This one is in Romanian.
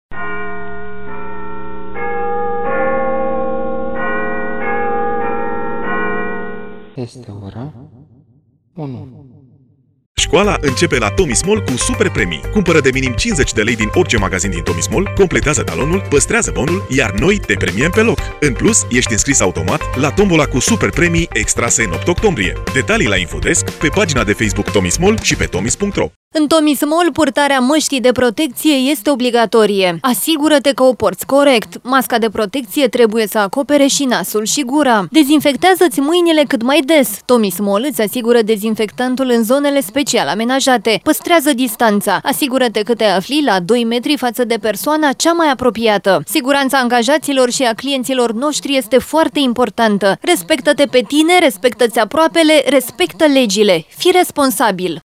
Este ora 1. Școala începe la Tomis Mall cu super premii. Cumpără de minim 50 de lei din orice magazin din Tomis Mall, completează talonul, păstrează bonul, iar noi te premiem pe loc. În plus, ești înscris automat la tombola cu super premii extrase în 8 octombrie. Detalii la Infodesk, pe pagina de Facebook Tomis Mall și pe tomis.ro. În Tomis Mall, purtarea măștii de protecție este obligatorie. Asigură-te că o porți corect. Masca de protecție trebuie să acopere și nasul și gura. Dezinfectează-ți mâinile cât mai des. Tomis Mall îți asigură dezinfectantul în zonele special amenajate. Păstrează distanța. Asigură-te că te afli la 2 metri față de persoana cea mai apropiată. Siguranța angajaților și a clienților noștri este foarte importantă. Respectă-te pe tine, respectă-ți aproapele, respectă legile. Fii responsabil.